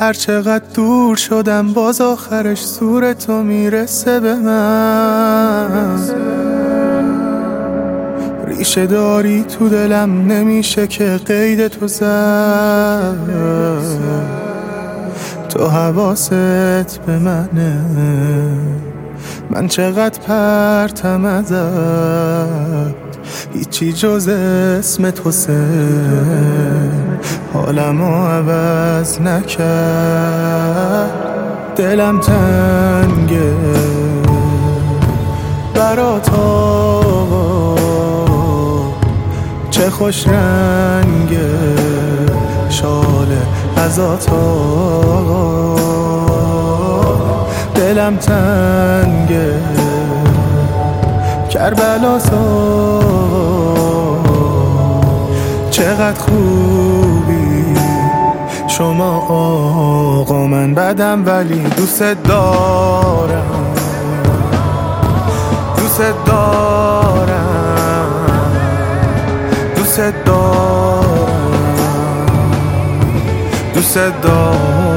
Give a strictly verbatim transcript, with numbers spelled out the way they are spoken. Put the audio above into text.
هر چقدر دور شدم باز آخرش سور تو میرسه به من. ریشه داری تو دلم نمیشه که قید تو زد. تو حواست به منه، من چقدر پرتم ازت، هیچی جز اسم تو سه حالمو عوض نکرد. دلم تنگه برات آقا، چه خوش رنگه شاله ازات آقا. دلم تنگه کربلا سا، چقدر خوبی شما آقا. من بدم ولی دوست دارم، دوست دارم، دوست دارم، دوست دارم.